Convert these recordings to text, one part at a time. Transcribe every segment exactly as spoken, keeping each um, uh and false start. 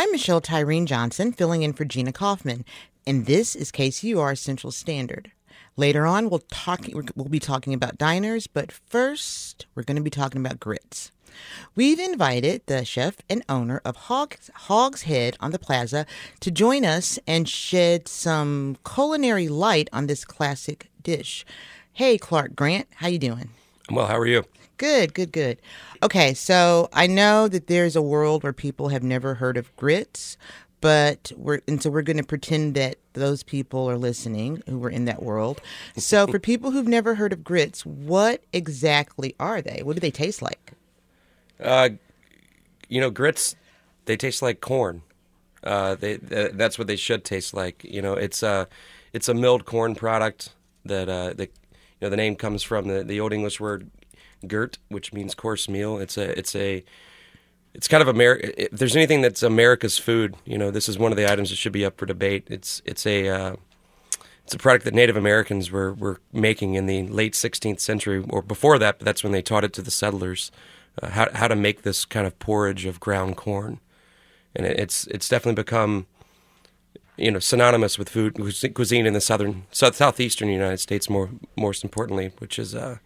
I'm Michelle Tyreen Johnson, filling in for Gina Kaufman, and this is K C U R Central Standard. Later on, we'll talk. We'll be talking about diners, but first, we're going to be talking about grits. We've invited the chef and owner of Hogs, Hog's Head on the Plaza to join us and shed some culinary light on this classic dish. Hey, Clark Grant, how you doing? Well, how are you? Good, good, good. Okay, so I know that there's a world where people have never heard of grits, but we're and so we're going to pretend that those people are listening who were in that world. So for people who've never heard of grits, what exactly are they? What do they taste like? Uh, you know, grits, they taste like corn. Uh, they th- that's what they should taste like. You know, it's a it's a milled corn product that uh, the you know the name comes from the, the Old English word gert, which means coarse meal. It's a it's a it's kind of Ameri- If there's anything that's America's food, you know, this is one of the items that should be up for debate. It's it's a uh, it's a product that Native Americans were were making in the late sixteenth century or before that, but that's when they taught it to the settlers. Uh, how how to make this kind of porridge of ground corn, and it, it's it's definitely become, you know, synonymous with food cuisine in the southern south, southeastern United States. More most importantly, which is uh,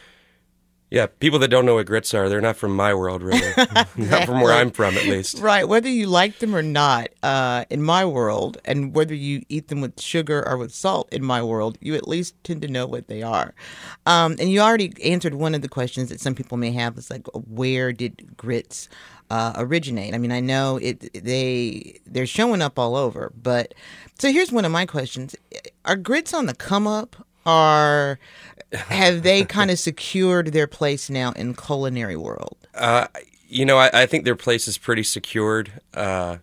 yeah, people that don't know what grits are, they're not from my world, really, Exactly. Not from where I'm from, at least. Right, whether you like them or not, uh, in my world, and whether you eat them with sugar or with salt in my world, you at least tend to know what they are. Um, and you already answered one of the questions that some people may have. It's like, where did grits uh, originate? I mean, I know it they they're showing up all over, but so here's one of my questions: are grits on the come up? Or have they kind of secured their place now in culinary world? Uh, you know, I, I think their place is pretty secured. Uh,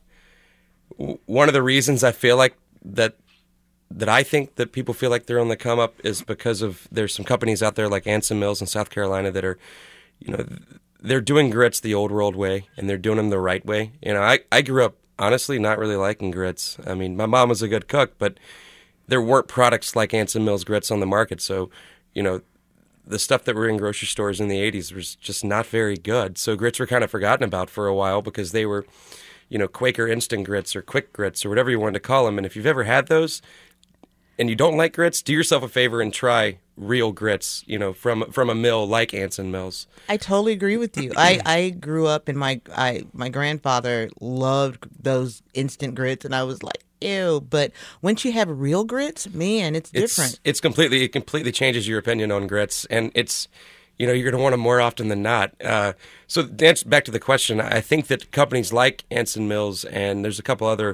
w- one of the reasons I feel like that that I think that people feel like they're on the come up is because of there's some companies out there like Anson Mills in South Carolina that are, you know, they're doing grits the old world way and they're doing them the right way. You know, I, I grew up honestly not really liking grits. I mean, my mom was a good cook, but there weren't products like Anson Mills grits on the market. So, you know, the stuff that were in grocery stores in the eighties was just not very good. So grits were kind of forgotten about for a while because they were, you know, Quaker instant grits or quick grits or whatever you wanted to call them. And if you've ever had those and you don't like grits, do yourself a favor and try real grits, you know, from from a mill like Anson Mills. I totally agree with you. I, I grew up and my I my grandfather loved those instant grits, and I was like, ew. But once you have real grits, man, it's different. It's, it's completely, it completely changes your opinion on grits. And it's, you know, you're going to want them more often than not. Uh, so to answer, back to the question, I think that companies like Anson Mills, and there's a couple other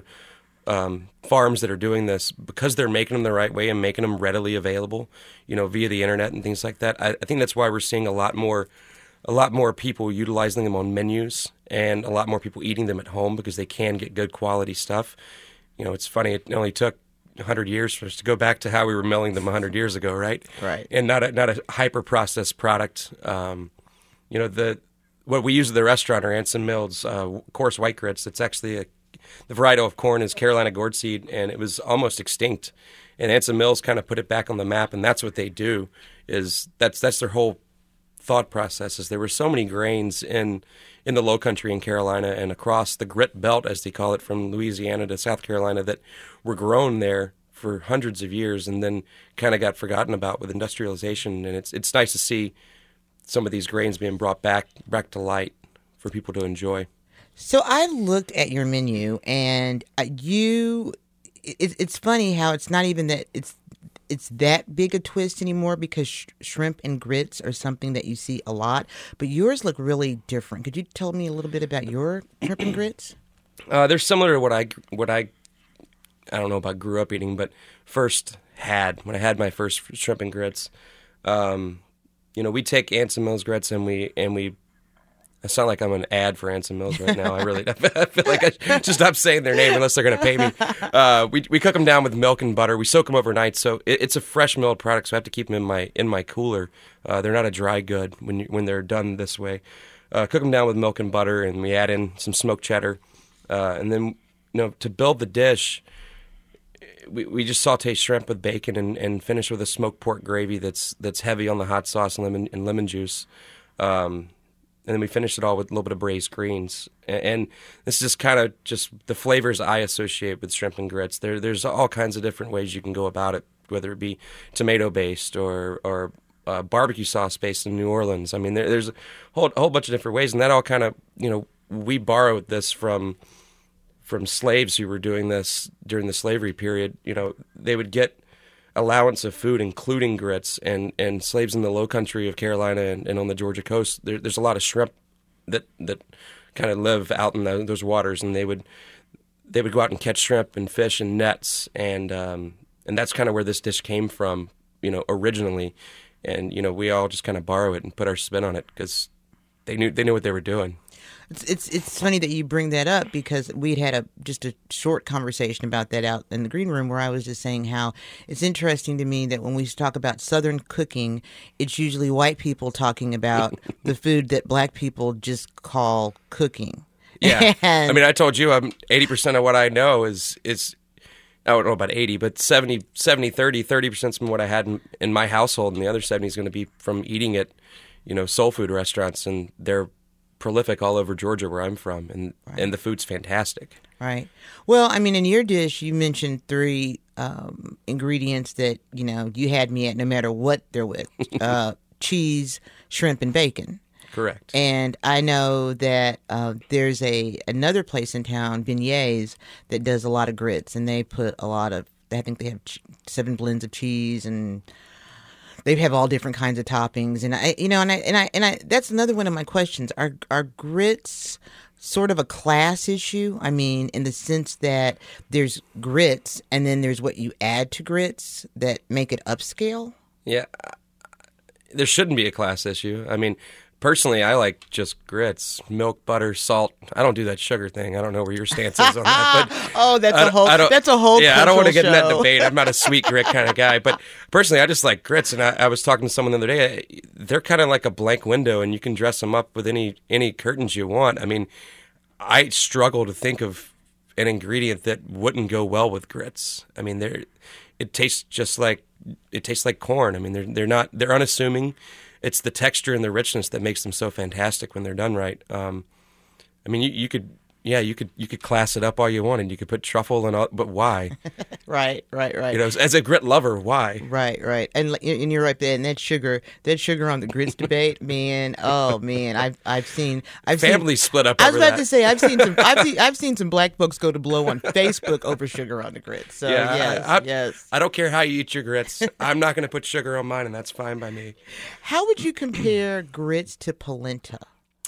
um, farms that are doing this, because they're making them the right way and making them readily available, you know, via the internet and things like that. I, I think that's why we're seeing a lot more, a lot more people utilizing them on menus and a lot more people eating them at home because they can get good quality stuff. You know, it's funny, it only took one hundred years for us to go back to how we were milling them one hundred years ago, right? Right. And not a, not a hyper-processed product. Um, you know, the what we use at the restaurant are Anson Mills uh, coarse white grits. It's actually a, the variety of corn is Carolina gourd seed, and it was almost extinct. And Anson Mills kind of put it back on the map, and that's what they do. Is that's that's their whole thought process. Is there were so many grains in in the low country in Carolina and across the grit belt, as they call it, from Louisiana to South Carolina, that were grown there for hundreds of years and then kind of got forgotten about with industrialization. And it's it's nice to see some of these grains being brought back back to light for people to enjoy. So I looked at your menu, and uh, you, it, it's funny how it's not even that it's it's that big a twist anymore, because sh- shrimp and grits are something that you see a lot, but yours look really different. Could you tell me a little bit about your shrimp and grits? Uh, they're similar to what I what I I don't know about grew up eating, but first had when I had my first shrimp and grits. Um, you know, we take Anson Mills grits and we and we. I sound like I'm an ad for Anson Mills right now. I really I feel like I should stop saying their name unless they're going to pay me. Uh, we we cook them down with milk and butter. We soak them overnight, so it, it's a fresh milled product. So I have to keep them in my in my cooler. Uh, they're not a dry good when you, when they're done this way. Uh, cook them down with milk and butter, and we add in some smoked cheddar, uh, and then you know to build the dish, we we just saute shrimp with bacon and, and finish with a smoked pork gravy that's that's heavy on the hot sauce and lemon and lemon juice. Um, and then we finish it all with a little bit of braised greens. And, and this is just kind of just the flavors I associate with shrimp and grits. There, there's all kinds of different ways you can go about it, whether it be tomato based or or uh, barbecue sauce based in New Orleans. I mean, there, there's a whole a whole bunch of different ways, and that all kind of, you know, we borrowed this from from slaves who were doing this during the slavery period. You know, they would get allowance of food, including grits, and, and slaves in the low country of Carolina and, and on the Georgia coast, there, there's a lot of shrimp that that kind of live out in the, those waters, and they would they would go out and catch shrimp and fish in nets, and um, and that's kind of where this dish came from, you know, originally, and you know, we all just kind of borrow it and put our spin on it because they knew they knew what they were doing. It's, it's it's funny that you bring that up because we'd had a just a short conversation about that out in the green room where I was just saying how it's interesting to me that when we talk about Southern cooking, it's usually white people talking about the food that black people just call cooking. Yeah, and, I mean, I told you I'm eighty percent of what I know is is I don't know about eighty, but seventy, seventy, thirty, thirty percent from what I had in, in my household, and the other seventy is going to be from eating at, you know, soul food restaurants, and they're prolific all over Georgia where I'm from, and right. and the food's fantastic. Right. Well, I mean, in your dish, you mentioned three um, ingredients that, you know, you had me at no matter what they're with. uh, cheese, shrimp, and bacon. Correct. And I know that uh, there's a another place in town, Beignets, that does a lot of grits, and they put a lot of, I think they have ch- seven blends of cheese, and they have all different kinds of toppings, and I, you know, and I, and I, and I. That's another one of my questions. Are are grits sort of a class issue? I mean, in the sense that there's grits, and then there's what you add to grits that make it upscale. Yeah, there shouldn't be a class issue. I mean, personally, I like just grits, milk, butter, salt. I don't do that sugar thing. I don't know where your stance is on that. But oh, that's a whole. That's a whole. Yeah, I don't want to get show. in that debate. I'm not a sweet grit kind of guy. But personally, I just like grits. And I, I was talking to someone the other day. They're kind of like a blank window, and you can dress them up with any any curtains you want. I mean, I struggle to think of an ingredient that wouldn't go well with grits. I mean, they're it tastes just like it tastes like corn. I mean, they're they're not they're unassuming. It's the texture and the richness that makes them so fantastic when they're done right. Um, I mean, you, you could, yeah, you could, you could class it up all you wanted. You could put truffle and all, but why? right, right, right. You know, as a grit lover, why? Right, right. And and you're right there. And that sugar, that sugar on the grits debate, man. Oh man, I've I've seen I've family seen, split up. I was over about that. to say I've seen some I've seen I've seen some black folks go to blow on Facebook over sugar on the grits. So yeah, yes, I, I, yes. I don't care how you eat your grits. I'm not going to put sugar on mine, and that's fine by me. How would you compare grits to polenta?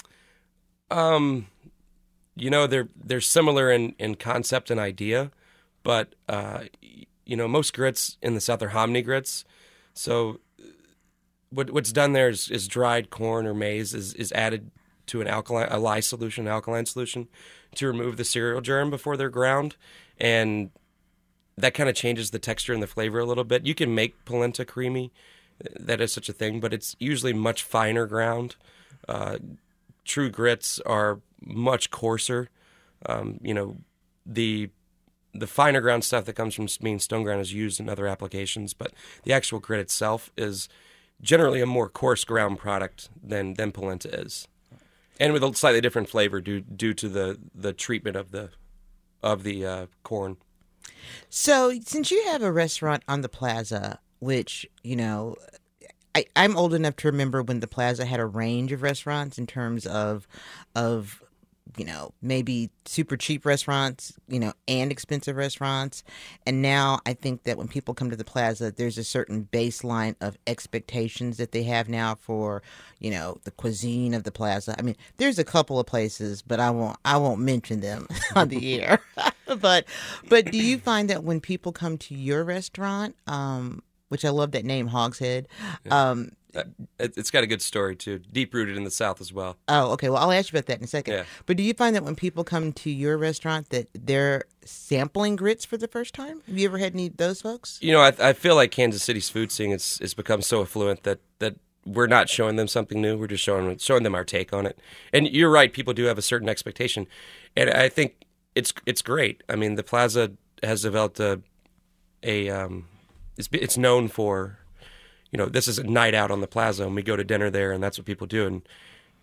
Um. You know, they're they're similar in, in concept and idea, but uh, you know, most grits in the South are hominy grits. So what what's done there is, is dried corn or maize is, is added to an alkaline a lye solution, alkaline solution, to remove the cereal germ before they're ground, and that kind of changes the texture and the flavor a little bit. You can make polenta creamy, that is such a thing, but it's usually much finer ground. Uh, true grits are much coarser. Um, you know, the the finer ground stuff that comes from being stone ground is used in other applications, but the actual grit itself is generally a more coarse ground product than than polenta is, and with a slightly different flavor due due to the, the treatment of the of the uh, corn. So, since you have a restaurant on the plaza, which you know. I, I'm old enough to remember when the Plaza had a range of restaurants in terms of, of, you know, maybe super cheap restaurants, you know, and expensive restaurants. And now I think that when people come to the Plaza, there's a certain baseline of expectations that they have now for, you know, the cuisine of the Plaza. I mean, there's a couple of places, but I won't, I won't mention them on the air. but, but do you find that when people come to your restaurant, um, which I love that name, Hogshead. Um, it's got a good story, too. Deep-rooted in the South as well. Oh, okay. Well, I'll ask you about that in a second. Yeah. But do you find that when people come to your restaurant that they're sampling grits for the first time? Have you ever had any of those folks? You know, I, I feel like Kansas City's food scene has, has become so affluent that, that we're not showing them something new. We're just showing, showing them our take on it. And you're right. People do have a certain expectation. And I think it's it's great. I mean, the Plaza has developed a... a um, It's, it's known for, you know, this is a night out on the Plaza, and we go to dinner there, and that's what people do. And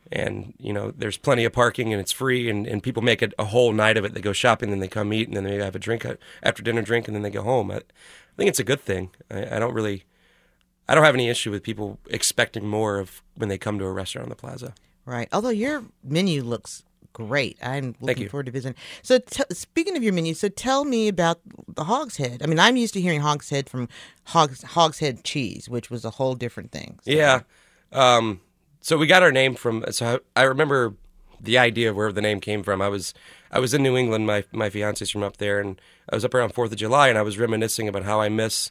And, you know, there's plenty of parking and it's free, and, and people make it a whole night of it. They go shopping, then they come eat, and then they have a drink after dinner drink, and then they go home. I, I think it's a good thing. I, I don't really, I don't have any issue with people expecting more of when they come to a restaurant on the plaza. Right. Although your menu looks great. I'm Thank looking you. forward to visiting. So t- speaking of your menu, so tell me about the Hog's Head. I mean, I'm used to hearing Hog's Head from Hog's, Hog's Head cheese, which was a whole different thing. So. Yeah. Um, so we got our name from, so I, I remember the idea of where the name came from. I was I was in New England. My, my fiance's from up there, and I was up around fourth of July, and I was reminiscing about how I miss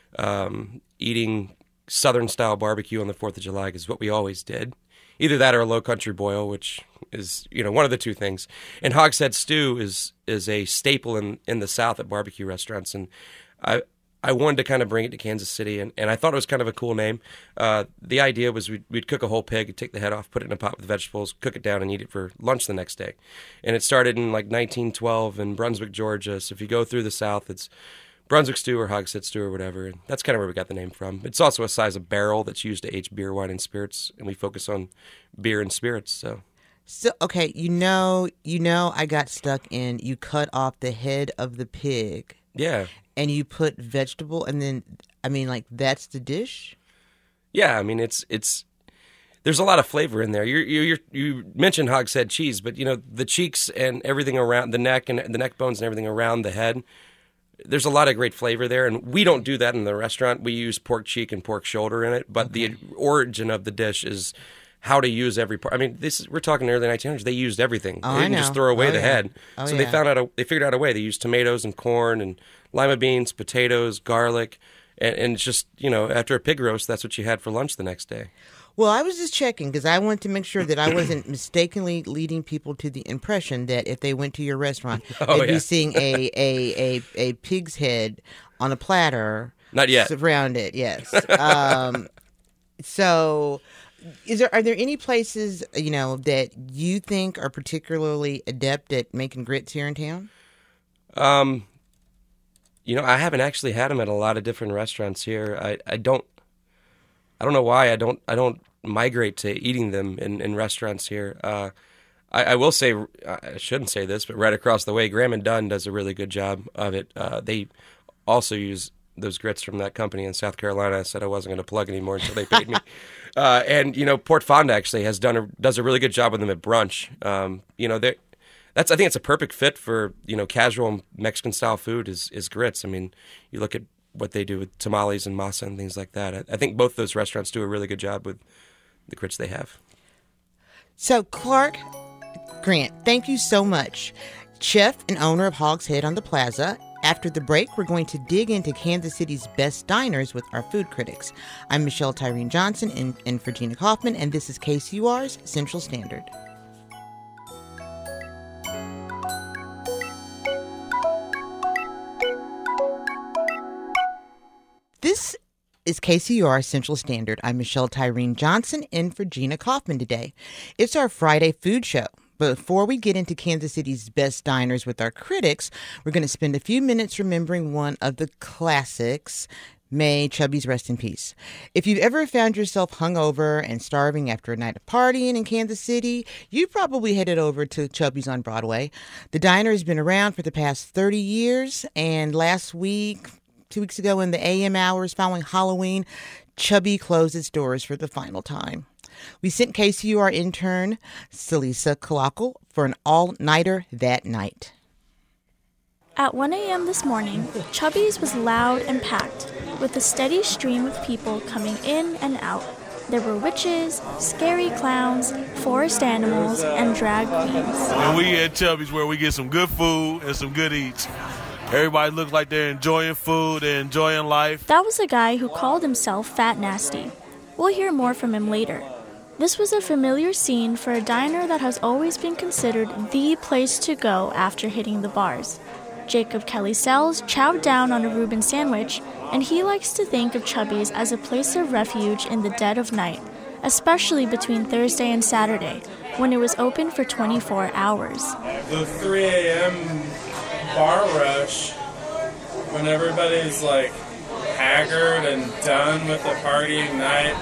um, eating Southern-style barbecue on the fourth of July, because what we always did. Either that or a low country boil, which is, you know, one of the two things. And Hog's Head stew is is a staple in, in the South at barbecue restaurants. And I I wanted to kind of bring it to Kansas City, and, and I thought it was kind of a cool name. Uh, the idea was we'd, we'd cook a whole pig, take the head off, put it in a pot with vegetables, cook it down, and eat it for lunch the next day. And it started in like nineteen twelve in Brunswick, Georgia. So if you go through the South, it's Brunswick stew or Hog's Head stew or whatever. And that's kind of where we got the name from. It's also a size of barrel that's used to age beer, wine, and spirits, and we focus on beer and spirits. So, So okay, you know, you know, I got stuck in. You cut off the head of the pig, yeah, and you put vegetable, and then I mean, like that's the dish. yeah. I mean, it's it's. There's a lot of flavor in there. You you you mentioned Hog's Head cheese, but you know the cheeks and everything around the neck and the neck bones and everything around the head. There's a lot of great flavor there, and we don't do that in the restaurant. We use pork cheek and pork shoulder in it, but okay. The origin of the dish is how to use every part. I mean, this is, we're talking early nineteen hundreds. They used everything. Oh, they didn't I know. just throw away oh, the yeah. head. Oh, so yeah. they found out. A, they figured out a way. They used tomatoes and corn and lima beans, potatoes, garlic, and, and just you know, after a pig roast, that's what you had for lunch the next day. Well, I was just checking because I wanted to make sure that I wasn't mistakenly leading people to the impression that if they went to your restaurant, oh, they'd yeah. be seeing a, a, a, a pig's head on a platter. Not yet. Surrounded, yes. um, so, is there are there any places you know that you think are particularly adept at making grits here in town? Um, you know, I haven't actually had them at a lot of different restaurants here. I, I don't. I don't know why I don't I don't migrate to eating them in, in restaurants here. Uh, I, I will say I shouldn't say this, but right across the way, Graham and Dunn does a really good job of it. Uh, they also use those grits from that company in South Carolina. I said I wasn't going to plug anymore until they paid me. uh, and you know, Port Fonda actually has done a, does a really good job with them at brunch. Um, you know, they that's I think it's a perfect fit for you know casual Mexican style food is is grits. I mean, you look at what they do with tamales and masa and things like that. I, I think both those restaurants do a really good job with the grits they have. So, Clark Grant, thank you so much. Chef and owner of Hog's Head on the Plaza. After the break, we're going to dig into Kansas City's best diners with our food critics. I'm Michelle Tyreen Johnson in, in for Gina Kaufman, and this is K C U R's Central Standard. This is K C U R Central Standard. I'm Michelle Tyreen Johnson in for Gina Kaufman today. It's our Friday food show. But before we get into Kansas City's best diners with our critics, we're going to spend a few minutes remembering one of the classics. May Chubby's rest in peace. If you've ever found yourself hungover and starving after a night of partying in Kansas City, you probably headed over to Chubby's on Broadway. The diner has been around for the past thirty years, and last week, two weeks ago in the A M hours following Halloween, Chubby closed its doors for the final time. We sent K C U R intern, Celisa Kalakal, for an all-nighter that night. At one a.m. this morning, Chubby's was loud and packed, with a steady stream of people coming in and out. There were witches, scary clowns, forest animals, and drag queens. And we at Chubby's where we get some good food and some good eats. Everybody looks like they're enjoying food, they're enjoying life. That was a guy who called himself Fat Nasty. We'll hear more from him later. This was a familiar scene for a diner that has always been considered the place to go after hitting the bars. Jacob Kelly Sells chowed down on a Reuben sandwich, and he likes to think of Chubby's as a place of refuge in the dead of night, especially between Thursday and Saturday, when it was open for twenty-four hours. The three a.m. bar rush, when everybody's like haggard and done with the partying night.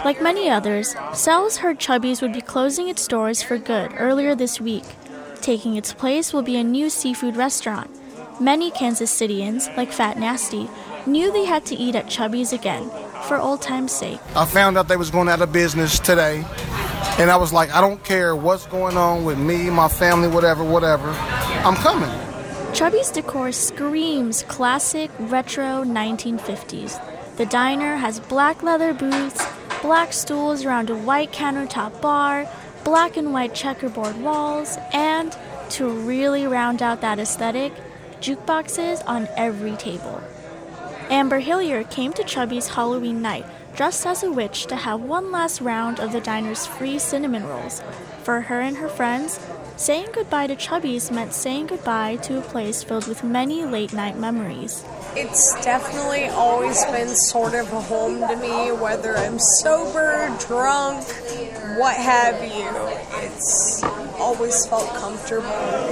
Like many others, Sells heard Chubby's would be closing its doors for good earlier this week. Taking its place will be a new seafood restaurant. Many Kansas Cityans, like Fat Nasty, knew they had to eat at Chubby's again, for old time's sake. I found out they was going out of business today, and I was like, I don't care what's going on with me, my family, whatever, whatever. I'm coming. Chubby's decor screams classic, retro nineteen fifties. The diner has black leather booths, black stools around a white countertop bar, black and white checkerboard walls, and, to really round out that aesthetic, jukeboxes on every table. Amber Hillier came to Chubby's Halloween night dressed as a witch to have one last round of the diner's free cinnamon rolls. For her and her friends, saying goodbye to Chubby's meant saying goodbye to a place filled with many late-night memories. It's definitely always been sort of a home to me, whether I'm sober, drunk, what have you. It's always felt comfortable.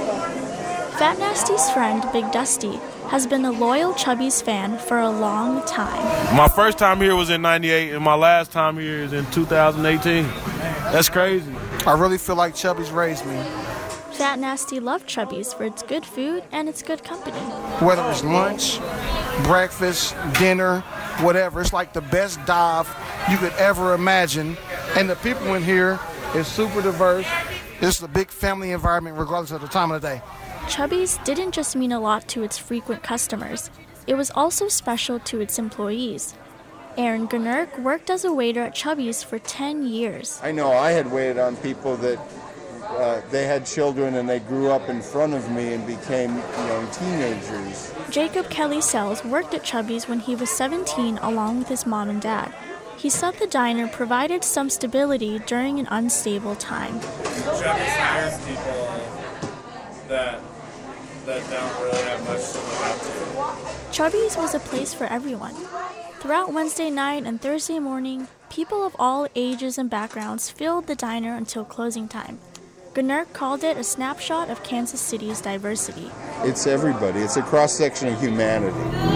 Fat Nasty's friend, Big Dusty, has been a loyal Chubby's fan for a long time. My first time here was in ninety-eight, and my last time here is in two thousand eighteen. That's crazy. I really feel like Chubby's raised me. Fat Nasty loved Chubby's for its good food and its good company. Whether it's lunch, breakfast, dinner, whatever, it's like the best dive you could ever imagine. And the people in here is super diverse. It's a big family environment regardless of the time of the day. Chubby's didn't just mean a lot to its frequent customers. It was also special to its employees. Aaron Gunnerk worked as a waiter at Chubby's for ten years. I know I had waited on people that uh, they had children and they grew up in front of me and became young teenagers. Jacob Kelly Sells worked at Chubby's when he was seventeen along with his mom and dad. He said the diner provided some stability during an unstable time. Chubby's hires people that, that don't really have much to live up to. Chubby's was a place for everyone. Throughout Wednesday night and Thursday morning, people of all ages and backgrounds filled the diner until closing time. Gunnerk called it a snapshot of Kansas City's diversity. It's everybody. It's a cross-section of humanity.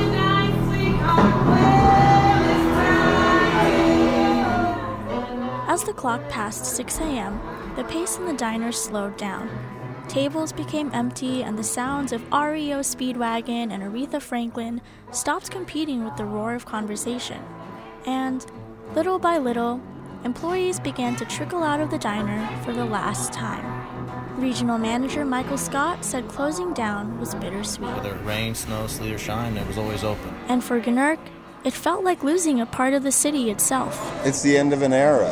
As the clock passed six a.m., the pace in the diner slowed down. Tables became empty, and the sounds of R E O Speedwagon and Aretha Franklin stopped competing with the roar of conversation. And, little by little, employees began to trickle out of the diner for the last time. Regional manager Michael Scott said closing down was bittersweet. Whether it rained, snow, sleet, or shine, it was always open. And for Gunnerk, it felt like losing a part of the city itself. It's the end of an era.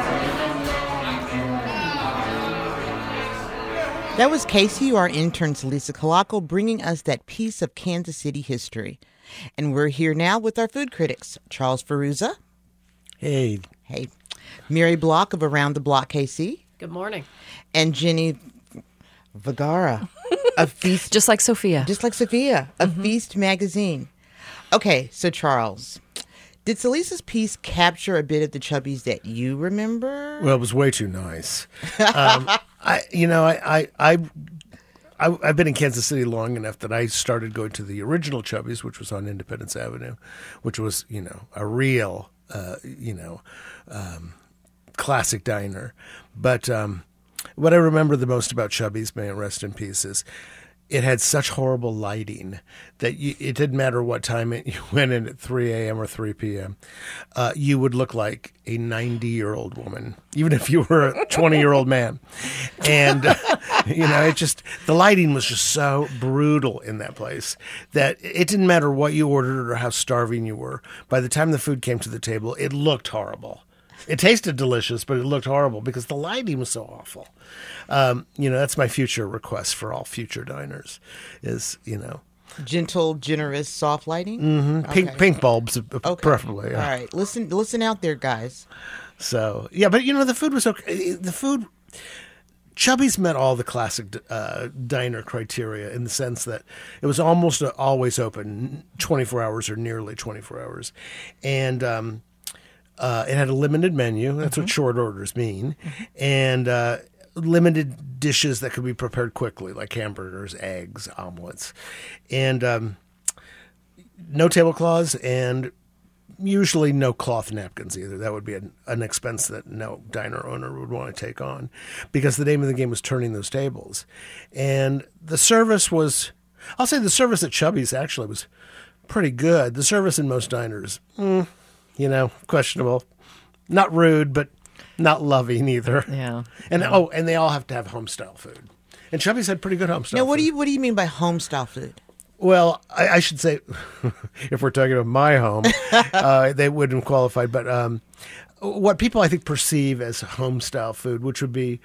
That was K C U R intern Lisa Calaco bringing us that piece of Kansas City history. And we're here now with our food critics, Charles Ferruzza. Hey. Hey. Mary Block of Around the Block K C. Good morning. And Jenny Vergara of Feast. Just like Sophia. Just like Sophia of mm-hmm. Feast Magazine. Okay, so Charles, did Salisa's piece capture a bit of the Chubby's that you remember? Well, it was way too nice. Um, I, you know, I, I, I, I, I've been in Kansas City long enough that I started going to the original Chubby's, which was on Independence Avenue, which was, you know, a real, uh, you know, um, classic diner. But um, what I remember the most about Chubby's, may it rest in peace, is it had such horrible lighting that you, it didn't matter what time it, you went in at three a.m. or three p.m. Uh, you would look like a ninety-year-old woman, even if you were a twenty-year-old man. And, uh, you know, it just, the lighting was just so brutal in that place that it didn't matter what you ordered or how starving you were. By the time the food came to the table, it looked horrible. It tasted delicious, but it looked horrible because the lighting was so awful. Um, you know, that's my future request for all future diners is, you know. Gentle, generous, soft lighting? Mm-hmm. Okay. Pink pink bulbs, okay. preferably. Yeah. All right. Listen, listen out there, guys. So, yeah, but, you know, the food was okay. The food, Chubby's met all the classic uh, diner criteria in the sense that it was almost always open twenty-four hours or nearly twenty-four hours. And, um, Uh, it had a limited menu. That's mm-hmm. what short orders mean. Mm-hmm. And uh, limited dishes that could be prepared quickly, like hamburgers, eggs, omelets. And um, no tablecloths and usually no cloth napkins either. That would be an, an expense that no diner owner would want to take on, because the name of the game was turning those tables. And the service was, I'll say the service at Chubby's actually was pretty good. The service in most diners, mm, you know, questionable. Not rude, but not loving either. Yeah. And yeah. oh, and they all have to have home style food. And Chubby's had pretty good home style Now, what food. do you what do you mean by home style food? Well, I, I should say, if we're talking about my home, uh, they wouldn't qualify. But um, what people, I think, perceive as home style food, which would be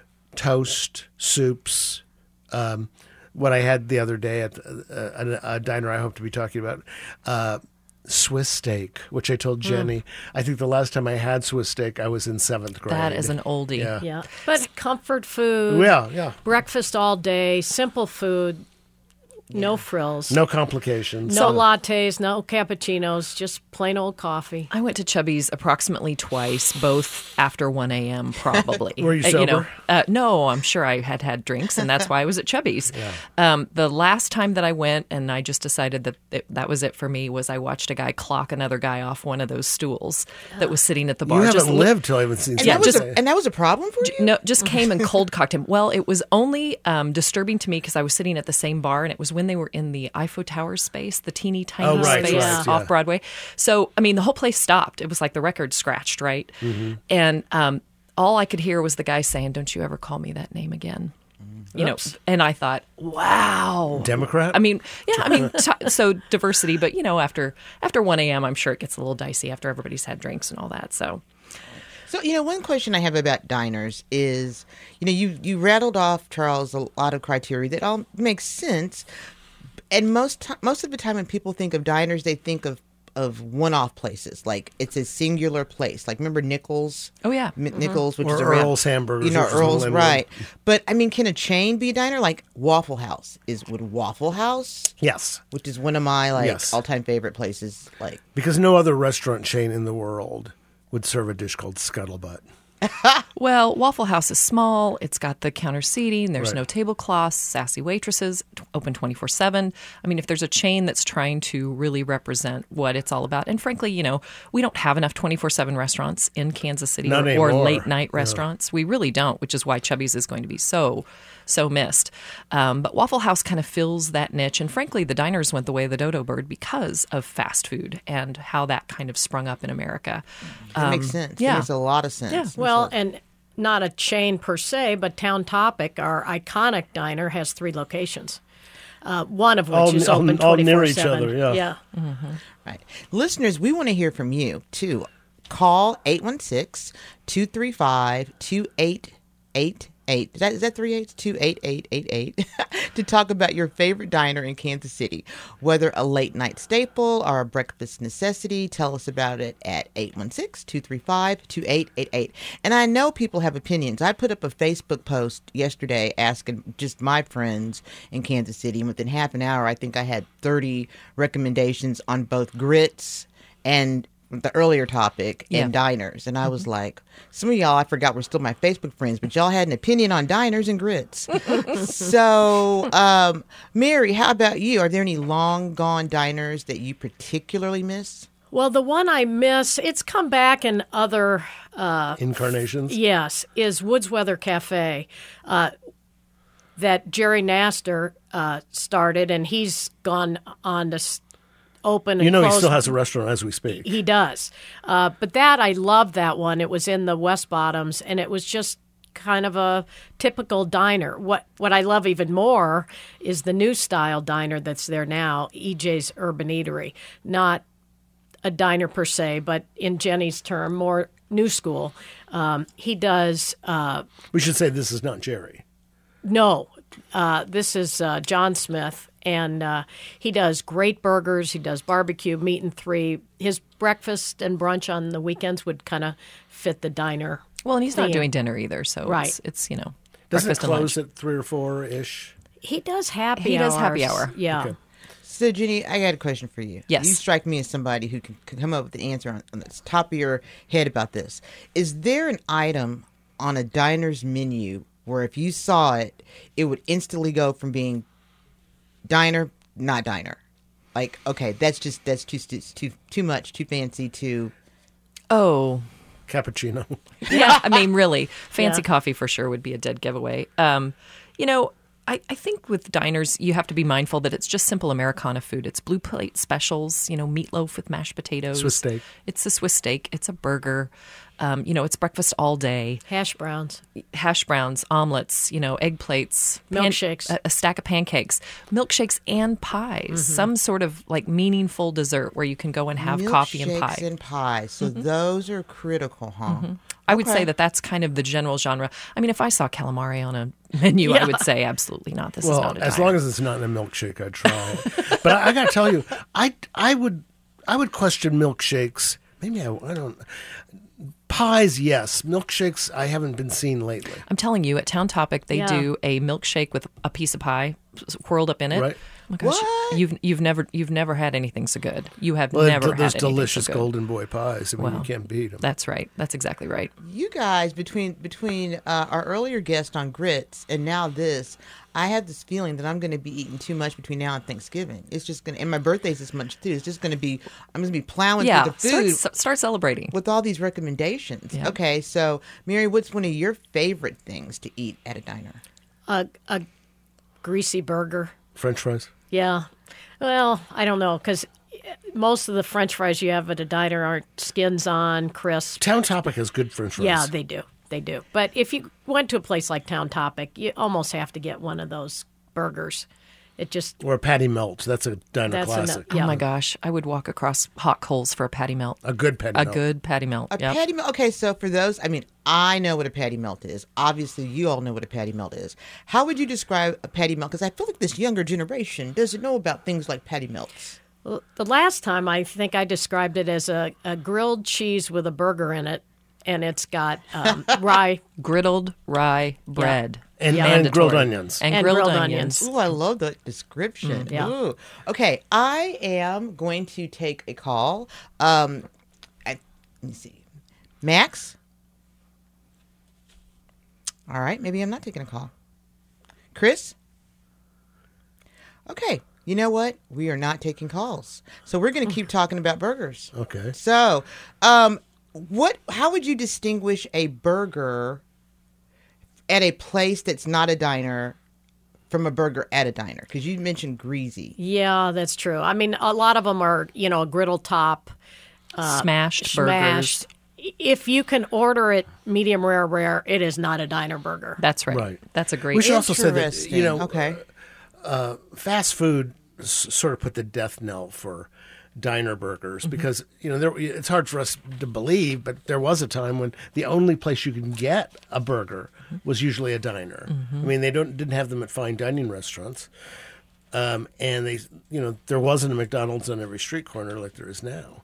toast, soups. Um, what I had the other day at a, a, a diner I hope to be talking about, uh, Swiss steak, which I told Jenny. Mm. I think the last time I had Swiss steak, I was in seventh grade. That is an oldie. Yeah. yeah. But comfort food. Yeah, yeah. Breakfast all day, simple food. No frills. No complications. No lattes, no cappuccinos, just plain old coffee. I went to Chubby's approximately twice, both after one a.m. probably. Were you sober? Uh, you know, uh, no, I'm sure I had had drinks, and that's why I was at Chubby's. Yeah. Um, the last time that I went, and I just decided that it, that was it for me, was I watched a guy clock another guy off one of those stools that was sitting at the bar. You haven't just lived till I haven't seen and yeah, that was just, a, and that was a problem for you? No, just came and cold cocked him. Well, it was only um, disturbing to me because I was sitting at the same bar, and it was when they were in the Eiffel Tower space, the teeny tiny oh, right, space right, off yeah. Broadway. So, I mean, the whole place stopped. It was like the record scratched, right? Mm-hmm. And um, all I could hear was the guy saying, "Don't you ever call me that name again." Mm-hmm. You Oops. know, and I thought, wow. Democrat? I mean, yeah, I mean, t- so diversity, but, you know, after after one a.m., I'm sure it gets a little dicey after everybody's had drinks and all that, so... So, you know, one question I have about diners is, you know, you, you rattled off, Charles, a lot of criteria that all makes sense. And most t- most of the time when people think of diners, they think of, of one-off places. Like, it's a singular place. Like, remember Nichols? Oh, yeah. M- Nichols, which or is around... Earl's Hamburgers. You know, which is Earl's, in right. But, I mean, can a chain be a diner? Like, Waffle House. Is Would Waffle House? Yes. Which is one of my, like, Yes. all-time favorite places. Like, Because no other restaurant chain in the world would serve a dish called scuttlebutt. Well, Waffle House is small. It's got the counter seating. There's Right. no tablecloths, sassy waitresses, t- open twenty-four seven. I mean, if there's a chain that's trying to really represent what it's all about, and frankly, you know, we don't have enough twenty-four seven restaurants in Kansas City Not or, or anymore. late night Yeah. restaurants. We really don't, which is why Chubby's is going to be so, so missed. Um, but Waffle House kind of fills that niche. And frankly, the diners went the way of the dodo bird because of fast food and how that kind of sprung up in America. that Um, makes sense. Yeah. It makes a lot of sense. Yeah. Well, and not a chain per se, but Town Topic, our iconic diner, has three locations. Uh, one of which All- is all- open all near twenty-four each seven. other, yeah. yeah. Mm-hmm. Right. Listeners, we want to hear from you, too. Call eight one six, two three five, two eight eight eight. Is that, is that three eights? two eight eight eight eight to talk about your favorite diner in Kansas City. Whether a late night staple or a breakfast necessity, tell us about it at eight one six, two three five, two eight eight eight. And I know people have opinions. I put up a Facebook post yesterday asking just my friends in Kansas City, and within half an hour, I think I had thirty recommendations on both grits and the earlier topic Yeah. and diners. And I was like, some of y'all I forgot were still my Facebook friends, but y'all had an opinion on diners and grits. So, um, Mary, how about you? Are there any long gone diners that you particularly miss? Well, the one I miss, it's come back in other... Uh, Incarnations? Yes, is Woods Weather Cafe uh, that Jerry Nastor uh, started, and he's gone on to s- open and You know he close. still has a restaurant as we speak. He does. Uh, but that, I love that one. It was in the West Bottoms, and it was just kind of a typical diner. What what I love even more is the new style diner that's there now, E J's Urban Eatery. Not a diner per se, but in Jenny's term, more new school. Um, he does... Uh, We should say this is not Jerry. no, uh, this is uh, John Smith, and uh, he does great burgers. He does barbecue, meat and three. His breakfast and brunch on the weekends would kind of fit the diner. Well, and he's not theme. doing dinner either, so Right. it's, it's, you know, Doesn't it breakfast and lunch. close at three or four-ish? He does happy He hours. does happy hour. Yeah. Okay. So, Jenny, I got a question for you. Yes. You strike me as somebody who can, can come up with an answer on, on the top of your head about this. Is there an item on a diner's menu where if you saw it, it would instantly go from being diner, not diner? Like, okay, that's just that's too too too much, too fancy, too. Oh, cappuccino. Yeah, I mean, really, fancy Yeah. coffee for sure would be a dead giveaway. Um, you know, I, I think with diners, you have to be mindful that it's just simple Americana food. It's blue plate specials, you know, meatloaf with mashed potatoes. Swiss steak. It's a Swiss steak. It's a burger. Um, you know, it's breakfast all day. Hash browns. Hash browns, omelets, you know, egg plates. pan- Milkshakes. a, a stack of pancakes. Milkshakes and pies. Mhm. Some sort of like meaningful dessert where you can go and have coffee and pie. Milkshakes and pie. So those are critical, huh? Mhm. I would Okay. say that that's kind of the general genre. I mean, if I saw calamari on a menu, I Yeah. would say absolutely not. This well, is not a as diner. long as it's not in a milkshake, I'd try it. But I, I got to tell you, I I would I would question milkshakes. Maybe I, I don't. Pies, yes. Milkshakes, I haven't been seen lately. I'm telling you, at Town Topic, they Yeah. do a milkshake with a piece of pie whirled up in it. Right. Oh my gosh, you've you've never you've never had anything so good. You have Well, never th- there's had anything delicious so good. Golden Boy pies. I mean, Well, you can't beat them. That's right. That's exactly right. You guys, between between uh, our earlier guest on grits and now this, I have this feeling that I'm going to be eating too much between now and Thanksgiving. It's just going to, and my birthday's this much too. It's just going to be, I'm going to be plowing Yeah, through the food. start, start celebrating with all these recommendations. Yeah. Okay, so Mary, what's one of your favorite things to eat at a diner? A, a greasy burger. French fries. Yeah. Well, I don't know, because most of the French fries you have at a diner aren't skins on, crisp. Town Topic has good French fries. Yeah, they do. They do. But if you went to a place like Town Topic, you almost have to get one of those burgers. It just Or a patty melt. That's a diner That's a no- classic. Oh my gosh, I would walk across hot coals for a patty melt. A good patty A melt. good patty melt. A yep. patty melt. Okay, so for those, I mean, I know what a patty melt is. Obviously, you all know what a patty melt is. How would you describe a patty melt? Because I feel like this younger generation doesn't know about things like patty melts. Well, the last time I think I described it as a, a grilled cheese with a burger in it, and it's got um, rye, griddled rye bread, And- Yeah. and Mandatory. grilled onions. and, And grilled, grilled onions. onions. Ooh, I love the description. Mm, yeah. Ooh. Okay, I am going to take a call. Um, I, let me see. Max? All right, maybe I'm not taking a call. Chris? Okay, you know what? We are not taking calls. So we're going to keep talking about burgers. Okay. So, um, what? How would you distinguish a burger at a place that's not a diner from a burger at a diner? Because you mentioned greasy. Yeah, that's true. I mean, a lot of them are, you know, a griddle top, uh, Smashed smashed. If you can order it medium rare, rare, it is not a diner burger. That's right. Right. That's a great. We should also say that, Interesting. you know, Okay. uh, fast food s- sort of put the death knell for diner burgers because, you know, there, it's hard for us to believe, but there was a time when the only place you can get a burger was usually a diner. I mean, they don't didn't have them at fine dining restaurants. Um, and they, you know, there wasn't a McDonald's on every street corner like there is now.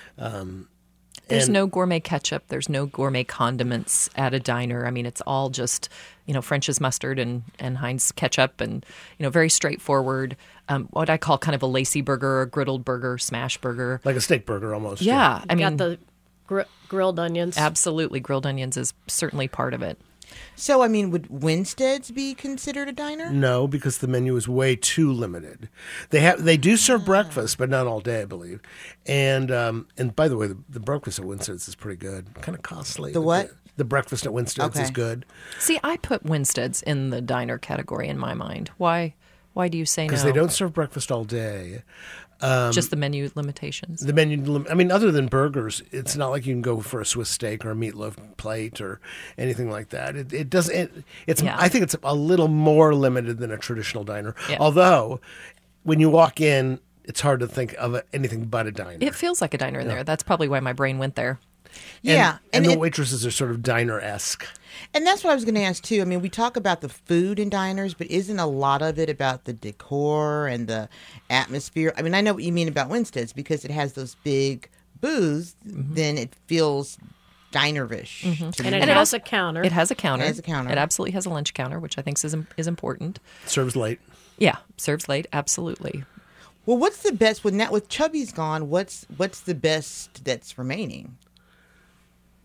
Um, There's and- no gourmet ketchup. There's no gourmet condiments at a diner. I mean, it's all just, you know, French's mustard and, and Heinz ketchup and, you know, very straightforward. Um, what I call kind of a lacy burger, a griddled burger, smash burger. like a steak burger almost. Yeah. I You mean, got the gr- grilled onions. absolutely. Grilled onions is certainly part of it. So, I mean, would Winstead's be considered a diner? No, because the menu is way too limited. They have they do serve breakfast, but not all day, I believe. And um, and by the way, the, the breakfast at Winstead's is pretty good. Kind of costly. The but what? The, the breakfast at Winstead's is Okay. good See, I put Winstead's in the diner category in my mind. Why? Why do you say no? because they don't serve breakfast all day. Um, Just the menu limitations. The menu, lim- I mean, other than burgers, it's not like you can go for a Swiss steak or a meatloaf plate or anything like that. It, it doesn't. It, it's. Yeah. I think it's a little more limited than a traditional diner. Yeah. Although, when you walk in, it's hard to think of anything but a diner. It feels like a diner in there. That's probably why my brain went there. Yeah. and, And, the it- waitresses are sort of diner-esque. and that's what I was going to ask, too. I mean, we talk about the food in diners, but isn't a lot of it about the decor and the atmosphere? I mean, I know what you mean about Winstead's because it has those big booths, then it feels dinerish. to And me. it has a counter. It has a counter. It has a counter. It absolutely has a lunch counter, which I think is is important. Serves late. Yeah, serves late. Absolutely. Well, what's the best with now with Chubby's gone? What's what's the best that's remaining?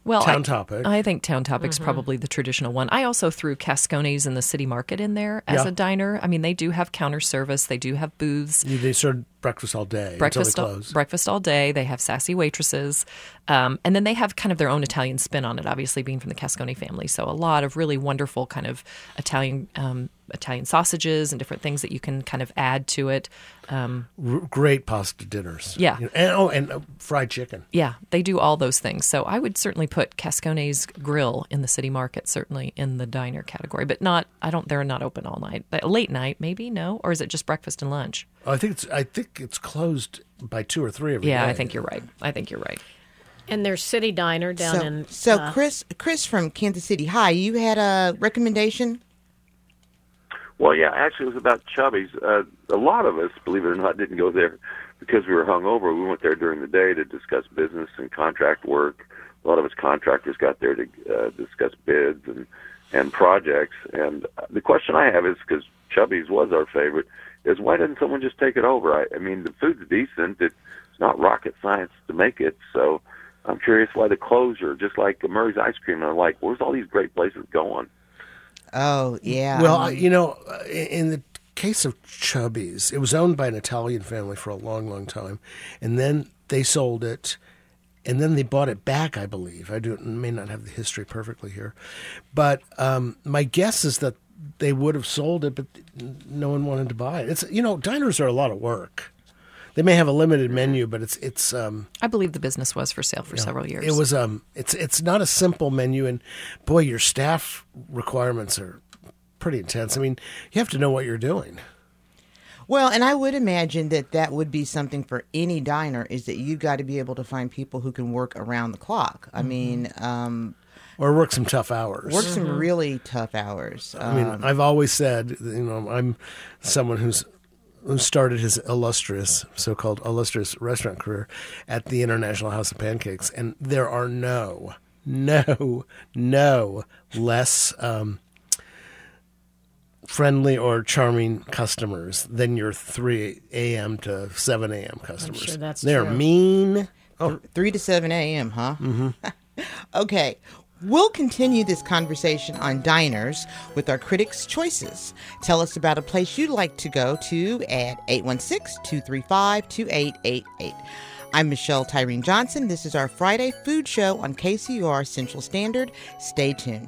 Well, Town I, Topic. I think Town Topic's Mm-hmm. probably the traditional one. I also threw Cascones in the City Market in there as Yeah. a diner. I mean, they do have counter service. They do have booths. They serve breakfast all day Breakfast until all, they close. breakfast all day. They have sassy waitresses. Um, and then they have kind of their own Italian spin on it, obviously being from the Cascone family. So a lot of really wonderful kind of Italian um, Italian sausages and different things that you can kind of add to it. Um, R- great pasta dinners. Yeah. You know, and, oh, and uh, fried chicken. yeah, they do all those things. So I would certainly put Cascone's Grill in the City Market, certainly in the diner category, but not, I don't, they're not open all night. But late night, maybe, no? Or is it just breakfast and lunch? I think it's I think it's closed by two or three every day. Yeah, I think you're right. I think you're right. And there's City Diner down so, in. so uh, Chris, Chris from Kansas City. Hi, you had a recommendation? Well, yeah, actually, it was about Chubby's. Uh, a lot of us, believe it or not, didn't go there because we were hungover. We went there during the day to discuss business and contract work. A lot of us contractors got there to uh, discuss bids and, and projects. And the question I have is, because Chubby's was our favorite, is why didn't someone just take it over? I, I mean, the food's decent. It's not rocket science to make it. So I'm curious why the closure, just like Murray's Ice Cream, and I'm like, where's all these great places going? Oh, yeah. Well, I I mean- you know, uh, in the case of Chubby's, it was owned by an Italian family for a long, long time, and then they sold it, and then they bought it back, I believe. I do may not have the history perfectly here, but um, my guess is that they would have sold it, but no one wanted to buy it. It's you know, diners are a lot of work. They may have a limited menu, but it's it's. Um, I believe the business was for sale for Yeah. several years. It was um it's it's not a simple menu, and boy, your staff requirements are pretty intense. I mean, you have to know what you're doing. Well, and I would imagine that that would be something for any diner, is that you've got to be able to find people who can work around the clock. I mean, um, Or work some tough hours. work some really tough hours. I mean, Um, I've always said, you know, I'm someone who's who started his illustrious, so-called illustrious restaurant career at the International House of Pancakes, and there are no, no, no less um, friendly or charming customers than your three a.m. to seven a.m. customers. sure that's They're true. mean. Oh, three to seven a.m., huh? Mm-hmm. Okay. We'll continue this conversation on diners with our critics' choices. Tell us about a place you'd like to go to at eight one six, two three five, two eight eight eight. I'm Michelle Tyreen Johnson. This is our Friday Food Show on K C U R Central Standard. Stay tuned.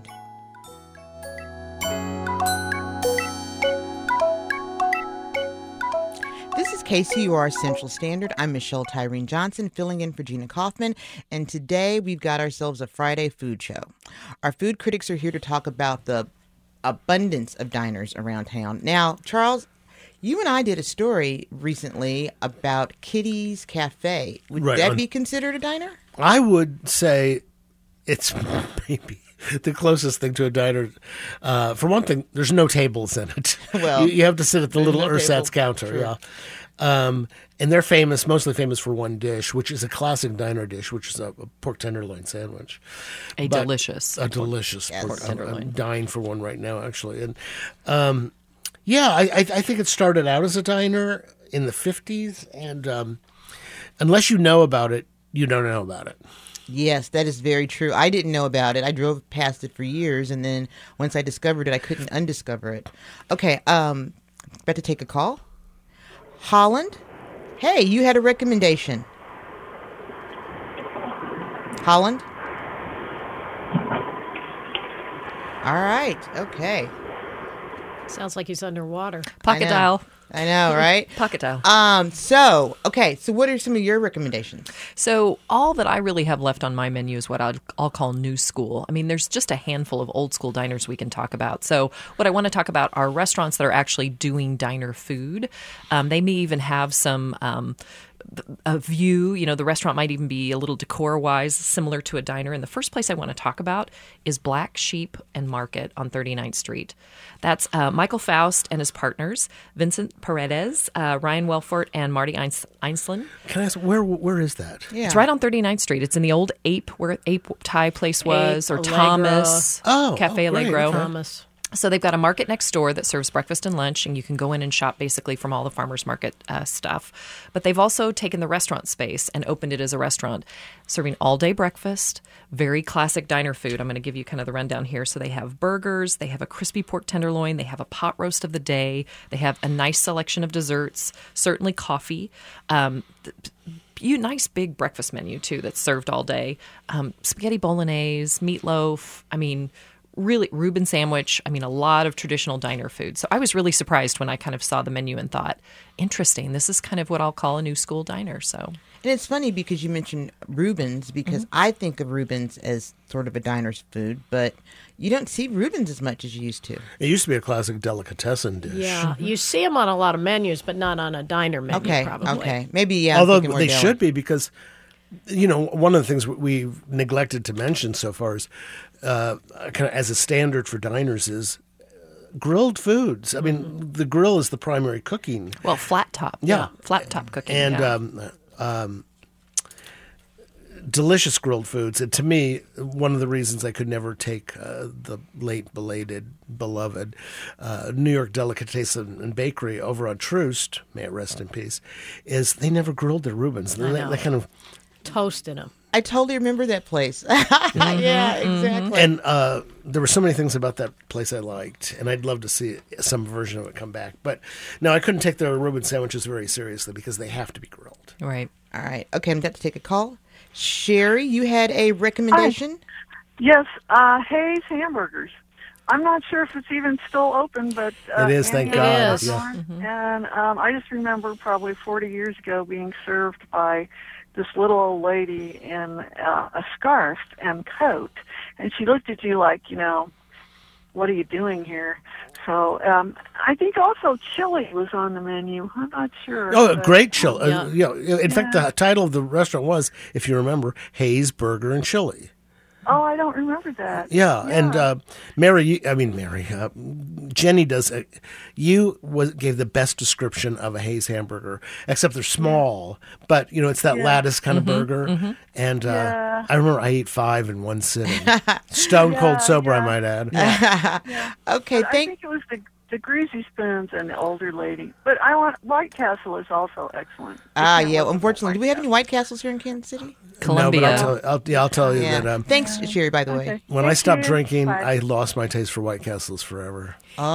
This is K C U R Central Standard. I'm Michelle Tyreen Johnson, filling in for Gina Kaufman, and today we've got ourselves a Friday food show. Our food critics are here to talk about the abundance of diners around town. Now, Charles, you and I did a story recently about Kitty's Cafe. Would Right, that on- be considered a diner? I would say it's maybe the closest thing to a diner. Uh, for one thing, there's no tables in it. Well, you, you have to sit at the there's little no ersatz table. counter. True. Yeah. Um, and they're famous, mostly famous for one dish, which is a classic diner dish, which is a, a pork tenderloin sandwich. A But- delicious a delicious Yes. pork, pork I'm, tenderloin. I'm dying for one right now, actually. And um, yeah, I, I, I think it started out as a diner in the fifties, and um, unless you know about it, you don't know about it. Yes, that is very true. I didn't know about it. I drove past it for years, and then once I discovered it, I couldn't undiscover it. Okay, um, about to take a call. Holland? Hey, you had a recommendation. Holland? All right, okay. Sounds like he's underwater. Pocket I know. dial. I know, right? Pocket dial. Um, so, okay, so what are some of your recommendations? So all that I really have left on my menu is what I'll, I'll call new school. I mean, there's just a handful of old school diners we can talk about. So what I want to talk about are restaurants that are actually doing diner food. Um, they may even have some um, a view. You know, the restaurant might even be a little decor-wise similar to a diner. And the first place I want to talk about is Black Sheep and Market on thirty-ninth Street. That's uh, Michael Faust and his partners, Vincent Paredes, uh, Ryan Welfort, and Marty Eins- Einsland. Can I ask, where where is that? Yeah. It's right on thirty-ninth Street. It's in the old Ape, where Ape Thai place was, Ape, or Allegra. Thomas Oh, Cafe oh, great. Allegro. Okay. Thomas. So they've got a market next door that serves breakfast and lunch, and you can go in and shop basically from all the farmers market uh, stuff. But they've also taken the restaurant space and opened it as a restaurant, serving all-day breakfast, very classic diner food. I'm going to give you kind of the rundown here. So they have burgers, they have a crispy pork tenderloin, they have a pot roast of the day, they have a nice selection of desserts, certainly coffee. Um, You nice big breakfast menu too that's served all day. Um, spaghetti bolognese, meatloaf. I mean, really Reuben sandwich. I mean, a lot of traditional diner food. So I was really surprised when I kind of saw the menu and thought, interesting. This is kind of what I'll call a new school diner. So, and it's funny because you mentioned Reuben's, because mm-hmm. I think of Reuben's as sort of a diner's food, but you don't see Reuben's as much as you used to. It used to be a classic delicatessen dish. Yeah, you see them on a lot of menus, but not on a diner menu. Okay, probably. okay, maybe yeah. Although they should be, because you know, one of the things we've neglected to mention so far is uh, kind of as a standard for diners is grilled foods. I mean, mm-hmm. the grill is the primary cooking. Well, flat top. Yeah. yeah. Flat top cooking. And yeah. um, um, delicious grilled foods. And to me, one of the reasons I could never take uh, the late, belated, beloved uh, New York Delicatessen and Bakery over on Troost, may it rest in peace, is they never grilled their Reubens. They, they kind of toasted them. I totally remember that place. mm-hmm, yeah, exactly. Mm-hmm. And uh, there were so many things about that place I liked, and I'd love to see some version of it come back. But no, I couldn't take their Reuben sandwiches very seriously because they have to be grilled. Right. All right. Okay, I'm about to take a call. Sherry, you had a recommendation? Hi. Yes, uh, Hayes Hamburgers. I'm not sure if it's even still open, but uh, it is. Thank God. It is. Yeah. Mm-hmm. And um, I just remember probably forty years ago being served by this little old lady in uh, a scarf and coat, and she looked at you like, you know, what are you doing here? So um, I think also chili was on the menu. I'm not sure. Oh, but, great chili! yeah. Uh, you know, in yeah. fact, the title of the restaurant was, if you remember, Hayes Burger and Chili. Oh, I don't remember that. Yeah, yeah. and uh, Mary, you, I mean Mary, uh, Jenny does. A, you was gave the best description of a Hayes hamburger, except they're small, yeah. but you know it's that yeah. lattice kind mm-hmm, of burger. Mm-hmm. And uh, yeah. I remember I ate five in one sitting, stone yeah, cold sober, yeah. I might add. Yeah. yeah. Okay, but thank. I think it was the the greasy spoons and the older lady, but I want White Castle is also excellent. Ah, yeah. Unfortunately, do we have any White Castles here in Kansas City? Columbia. No, but I'll tell, I'll, yeah, I'll tell you yeah. that. Um, Thanks, Sherry, by the okay. way. When Thank I stopped you. drinking, Bye. I lost my taste for White Castles forever.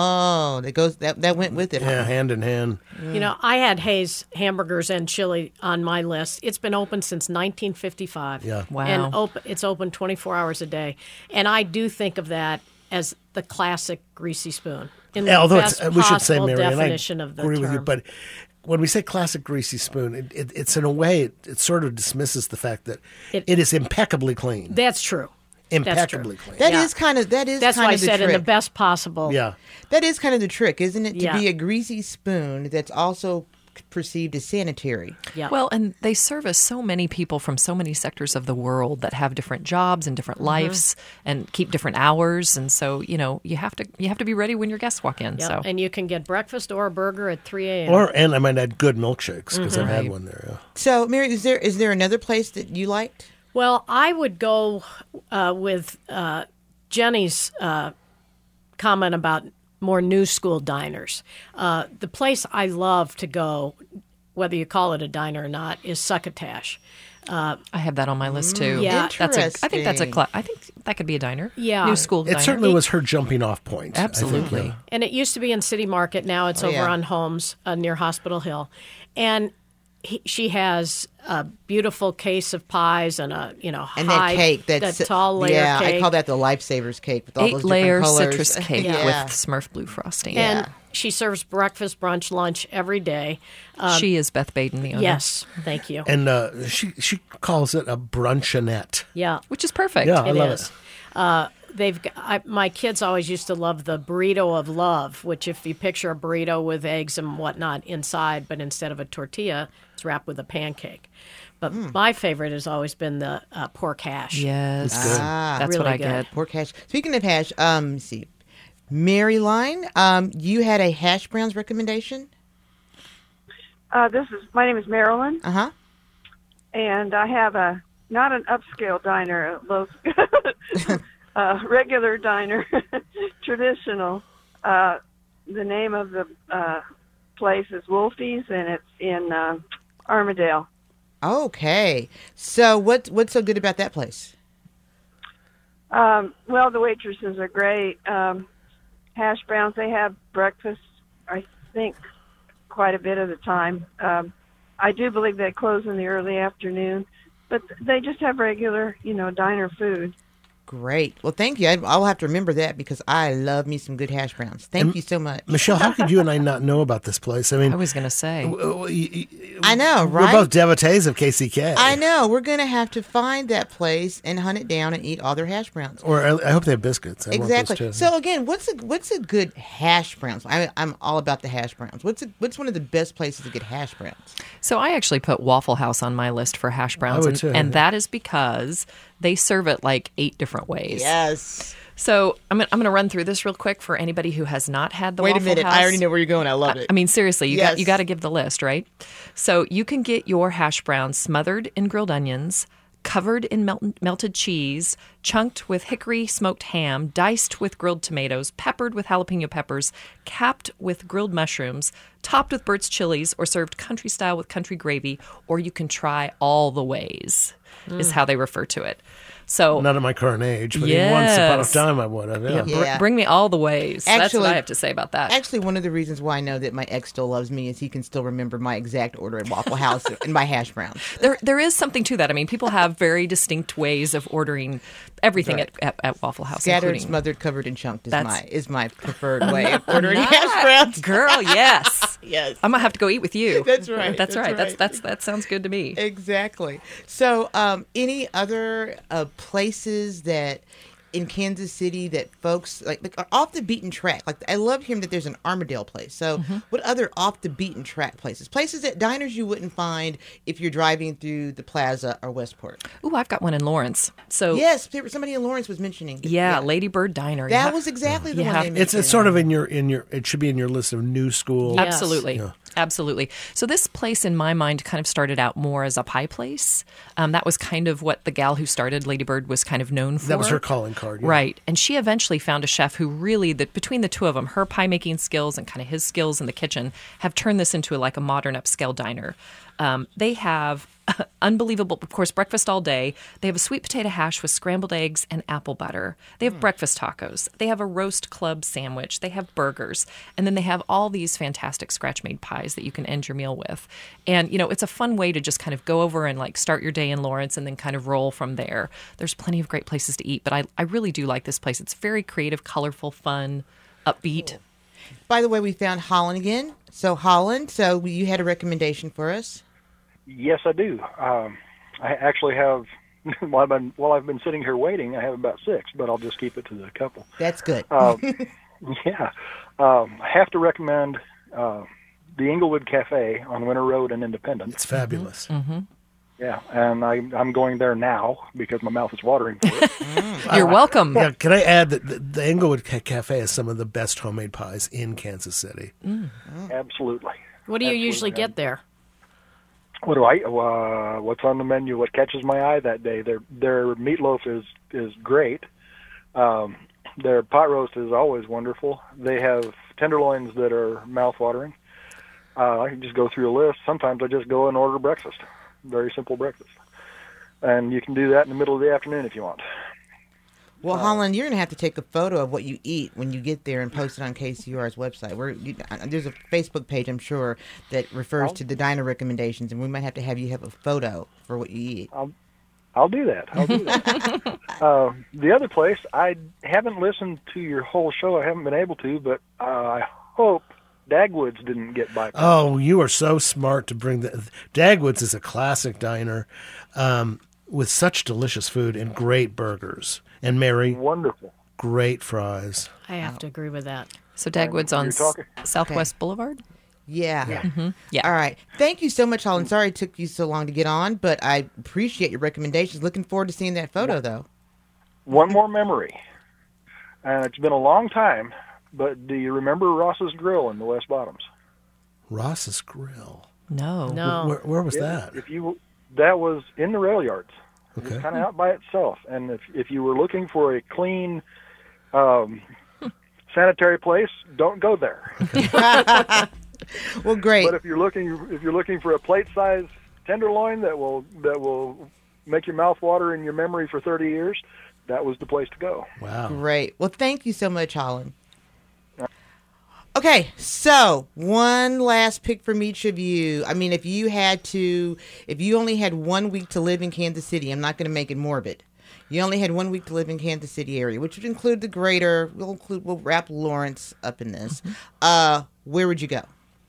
Oh, that goes that that went with it. Yeah, huh? hand in hand. You know, I had Hayes Hamburgers and Chili on my list. It's been open since nineteen fifty-five. Yeah. Wow. And open, it's open twenty-four hours a day. And I do think of that as the classic greasy spoon. In the Yeah, although best it's, we should say, possible Mary, and I definition of the agree term. with you, but when we say classic greasy spoon, it, it, it's in a way, it, it sort of dismisses the fact that It- it is impeccably clean. That's true. impeccably clean. That Yeah. is kind of that is That's kind why I of the said trick. in the best possible. Yeah. That is kind of the trick, isn't it? To Yeah. be a greasy spoon that's also perceived as sanitary. Yeah. Well, and they service so many people from so many sectors of the world that have different jobs and different lives and keep different hours, and so you know you have to you have to be ready when your guests walk in. Yep. So And you can get breakfast or a burger at three a.m. Or and I might add good milkshakes because I've had Right. one there. Yeah. So, Mary, is there is there another place that you liked? Well, I would go uh, with uh, Jenny's uh, comment about more new school diners. Uh, the place I love to go, whether you call it a diner or not, is Succotash. Uh, I have that on my list too. Yeah. that's a. I think that's a. Interesting. Cl- I think that could be a diner. Yeah. new school. It diner. certainly was her jumping off point. I think, Absolutely. yeah. And it used to be in City Market. Now it's Oh, over yeah. on Holmes uh, near Hospital Hill. And he, she has a beautiful case of pies and a, you know, And high, that cake, that's that tall layer yeah, cake. I call that the Lifesavers cake with all Eight those layer different colors. citrus cake yeah. with Smurf blue frosting. And she serves breakfast, brunch, lunch every day. Um, she is Beth Baden, the owner. Yes, thank you. And uh, she she calls it a brunchinette. Yeah, which is perfect. Yeah, I it love is. it. Uh, they've got, I, my kids always used to love the burrito of love, which if you picture a burrito with eggs and whatnot inside, but instead of a tortilla, it's wrapped with a pancake. But my favorite has always been the uh, pork hash. Yes, Ah, that's really what I good. get. Pork hash. Speaking of hash, um, let me see. Mary Line, um, you had a hash browns recommendation? Uh, this is my name is Marilyn, Uh huh. and I have a not an upscale diner, a low, uh, regular diner, traditional. Uh, the name of the uh, place is Wolfie's, and it's in uh, Armadale. Okay. So what what's so good about that place? Um, well, the waitresses are great. Um, hash browns, they have breakfast, I think, quite a bit of the time. Um, I do believe they close in the early afternoon, but they just have regular, you know, diner food. Great. Well, thank you. I, I'll have to remember that because I love me some good hash browns. Thank And you so much. Michelle, how could you and I not know about this place? I mean, I was going to say. I know, We're right? both devotees of K C K. I know. We're going to have to find that place and hunt it down and eat all their hash browns. Or I, I hope they have biscuits. I want those Exactly. too. So again, what's a what's a good hash browns? I, I'm all about the hash browns. What's a, what's one of the best places to get hash browns? So I actually put Waffle House on my list for hash browns, would and, too, and yeah. that is because they serve it like eight different ways. Yes. So I'm gonna, I'm going to run through this real quick for anybody who has not had the Wait a Waffle minute. House. I already know where you're going. I love I- it. I mean, seriously, you Yes. got you got to give the list, right? So you can get your hash browns smothered in grilled onions, covered in melt- melted cheese, chunked with hickory smoked ham, diced with grilled tomatoes, peppered with jalapeno peppers, capped with grilled mushrooms, topped with Burt's chilies, or served country style with country gravy, or you can try all the ways, is Mm. how they refer to it. So Not at my current age, but once upon a Yes. time I would have. Yeah. Yeah, br- bring me all the ways. That's what Actually- I have to say about that. Actually, one of the reasons why I know that my ex still loves me is he can still remember my exact order at Waffle House and my hash browns. There, there is something to that. I mean, people have very distinct ways of ordering everything Right. at, at, at Waffle House. Scattered, including- smothered, covered, and chunked is That's- my is my preferred way of ordering hash browns. Girl, yes. Yes. I'm going to have to go eat with you. That's right. That's, That's right. That's, right. that's, that sounds good to me. Exactly. So, um, any other uh, places that in Kansas City that folks like, like are off the beaten track? Like, I love hearing that there's an Armadale place. So, Mm-hmm. what other off the beaten track places? Places that diners you wouldn't find if you're driving through the Plaza or Westport. Ooh, I've got one in Lawrence. So yes, somebody in Lawrence was mentioning. Yeah, Lady Bird Diner. That You ha- was exactly the you one have- they It's mentioned. it's sort of in your in your it should be in your list of new school. Absolutely. Yeah. Absolutely. So this place in my mind kind of started out more as a pie place. Um, that was kind of what the gal who started Lady Bird was kind of known for. That was her calling card. Yeah. Right. And she eventually found a chef who really, that between the two of them, her pie making skills and kind of his skills in the kitchen, have turned this into like a modern upscale diner. Um, they have unbelievable, of course, breakfast all day. They have a sweet potato hash with scrambled eggs and apple butter. They have breakfast tacos. They have a roast club sandwich. They have burgers. And then they have all these fantastic scratch-made pies that you can end your meal with. And, you know, it's a fun way to just kind of go over and like start your day in Lawrence and then kind of roll from there. There's plenty of great places to eat, but I, I really do like this place. It's very creative, colorful, fun, upbeat. By the way, we found Holland again. So Holland, so you had a recommendation for us. Yes, I do. Um, I actually have. While I've been while I've been sitting here waiting, I have about six, but I'll just keep it to the couple. That's good. Um, yeah, um, I have to recommend uh, the Inglewood Cafe on Winter Road in Independence. It's fabulous. Mm-hmm. Yeah, and I, I'm going there now because my mouth is watering for it. You're welcome. Yeah, can I add that the, the Inglewood Ca- Cafe has some of the best homemade pies in Kansas City. Mm. Absolutely. What do you Absolutely. usually get there? What do I? Uh, what's on the menu? What catches my eye that day? Their their meatloaf is is great. Um, their pot roast is always wonderful. They have tenderloins that are mouth-watering. Uh, I can just go through a list. Sometimes I just go and order breakfast. Very simple breakfast, and you can do that in the middle of the afternoon if you want. Well, Holland, you're going to have to take a photo of what you eat when you get there and post it on K C U R's website. We're, you, uh, there's a Facebook page, I'm sure, that refers I'll- to the diner recommendations, and we might have to have you have a photo for what you eat. I'll, I'll do that. I'll do that. uh, the other place, I haven't listened to your whole show. I haven't been able to, but uh, I hope Dagwoods didn't get bypassed. Oh, you are so smart to bring the Dagwoods is a classic diner um, with such delicious food and great burgers. And Mary, wonderful, great fries. I have to agree with that. So Dagwoods on You're talking- S- Southwest Boulevard? Yeah. Yeah. Mhm. Yeah. All right. Thank you so much, Holland. Sorry it took you so long to get on, but I appreciate your recommendations. Looking forward to seeing that photo, though. One more memory, and it's been a long time, but do you remember Ross's Grill in the West Bottoms? Ross's Grill. No. No. Where, where was If- that? If you, that was in the rail yards. It's kind of out by itself. And if if you were looking for a clean, um, sanitary place, don't go there. Well, great. But if you're looking if you're looking for a plate-sized tenderloin that will that will make your mouth water in your memory for thirty years, that was the place to go. Wow. Great. Well, thank you so much, Holland. Okay, so one last pick from each of you. I mean, if you had to, if you only had one week to live in Kansas City, I'm not going to make it morbid. You only had one week to live in Kansas City area, which would include the greater, we'll include, we'll wrap Lawrence up in this. Mm-hmm. Uh, where would you go?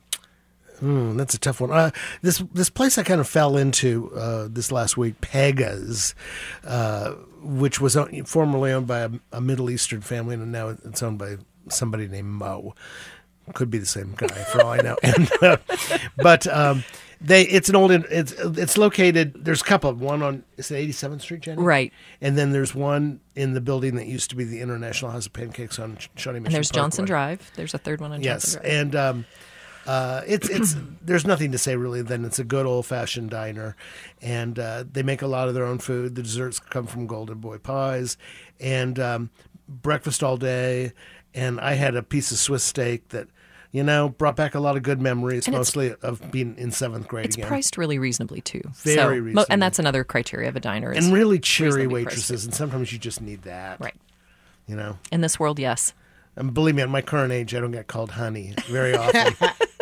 Mm, that's a tough one. Uh, this this place I kind of fell into uh, this last week, Pega's, uh, which was own, formerly owned by a, a Middle Eastern family, and now it's owned by somebody named Mo. Could be the same guy for all I know. And, uh, but um, they it's an old it's it's located. There's a couple. One on is it eighty-seventh Street, Jenny? Right. And then there's one in the building that used to be the International House of Pancakes on Shawnee Mission. And there's Parkway. Johnson Drive. There's a third one on yes, Johnson Drive. and um, uh, it's it's there's nothing to say really. Then it's a good old fashioned diner, and uh, they make a lot of their own food. The desserts come from Golden Boy pies, and um, breakfast all day. And I had a piece of Swiss steak that, you know, brought back a lot of good memories, And mostly of being in seventh grade It's again. priced really reasonably, too. Very so, reasonably. mo- And that's another criteria of a diner. Is And really cheery reasonably priced. waitresses, and sometimes you just need that. Right. You know? In this world, yes. And believe me, at my current age, I don't get called honey very often.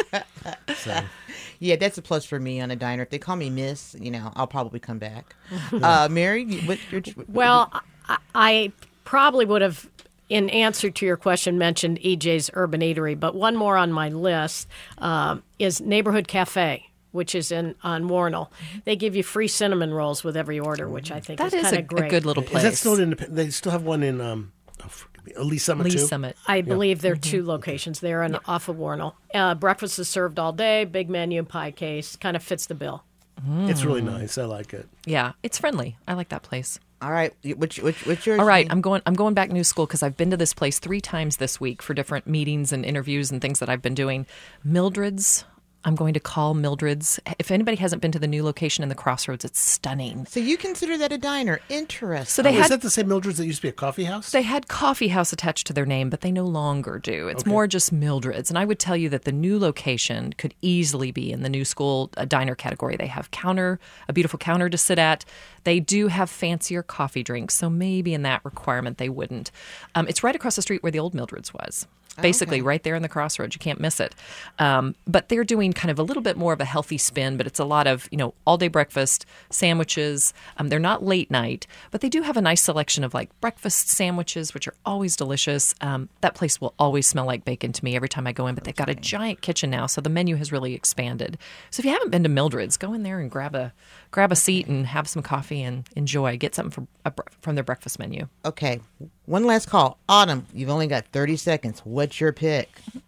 so. Yeah, that's a plus for me on a diner. If they call me Miss, you know, I'll probably come back. uh, Mary, what, what, what, well, I, I probably would have, in answer to your question, mentioned E J's Urban Eatery, but one more on my list um, is Neighborhood Cafe, which is in on Warnell. They give you free cinnamon rolls with every order, which I think That is is kind a- of great. a good little Is that still independent? They still have one in um, oh, forgive me, Lee Summit Lee too? Summit. I Yeah. believe there are two locations there and off of Warnell. Uh, breakfast is served all day, big menu, pie case, kind of fits the bill. It's really nice. I like it. Yeah, it's friendly. I like that place. All right, which which what's yours? All right, I'm going. I'm going back new school because I've been to this place three times this week for different meetings and interviews and things that I've been doing. Mildred's. I'm going to call Mildred's. If anybody hasn't been to the new location in the Crossroads, it's stunning. So you consider that a diner? Interesting. So they oh, had is that the same Mildred's that used to be a coffee house? They had coffee house attached to their name, but they no longer do. It's Okay. more just Mildred's. And I would tell you that the new location could easily be in the new school uh, diner category. They have counter, a beautiful counter to sit at. They do have fancier coffee drinks, so maybe in that requirement they wouldn't. Um, it's right across the street where the old Mildred's was. Basically, Okay. right there in the Crossroads. You can't miss it. Um, but they're doing kind of a little bit more of a healthy spin, but it's a lot of, you know, all-day breakfast, sandwiches. Um, they're not late night, but they do have a nice selection of, like, breakfast sandwiches, which are always delicious. Um, that place will always smell like bacon to me every time I go in, but they've got a giant kitchen now, so the menu has really expanded. So if you haven't been to Mildred's, go in there and grab a grab a seat and have some coffee and enjoy. Get something from, uh, from their breakfast menu. Okay, one last call. Autumn, you've only got thirty seconds. What's your pick?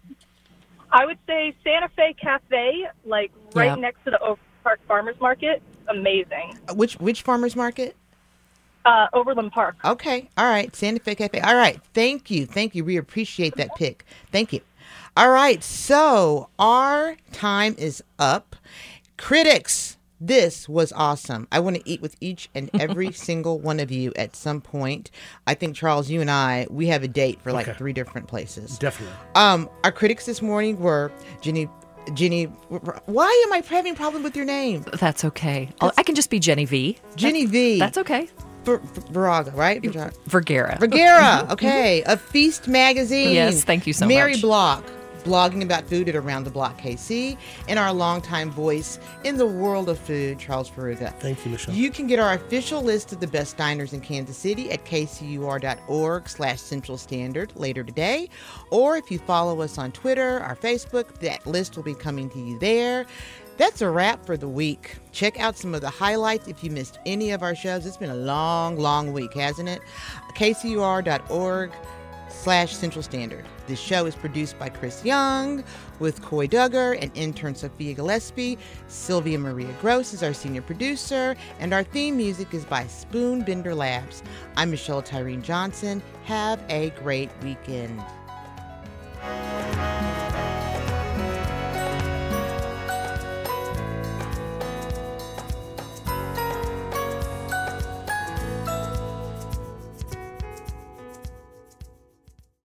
I would say Santa Fe Cafe, like right Yeah. next to the Overland Park Farmers Market. Amazing. Uh, Which which farmers market? Uh, Overland Park. Okay, all right, Santa Fe Cafe. All right, thank you, thank you. We appreciate that pick. Thank you. All right, so our time is up. Critics, this was awesome. I want to eat with each and every single one of you at some point. I think, Charles, you and I, we have a date for like Okay. three different places. Definitely. Um, our critics this morning were Jenny. Jenny, why am I having a problem with your name? That's okay. I'll, I can just be Jenny V. Jenny V. That's okay. Ver- Ver- Viraga, right? Viraga. Vergara. Vergara, okay. Of Feast Magazine. Yes, thank you so Mary much. Block, blogging about food at Around the Block K C, and our longtime voice in the world of food, Charles Peruga. Thank you, Michelle. You can get our official list of the best diners in Kansas City at kcur.org slash Central Standard later today. Or if you follow us on Twitter, our Facebook, that list will be coming to you there. That's a wrap for the week. Check out some of the highlights if you missed any of our shows. It's been a long, long week, hasn't it? kcur.org slash Central Standard. This show is produced by Chris Young with Coy Duggar and intern Sophia Gillespie. Sylvia Maria Gross is our senior producer, and our theme music is by Spoonbender Labs. I'm Michelle Tyreen Johnson. Have a great weekend.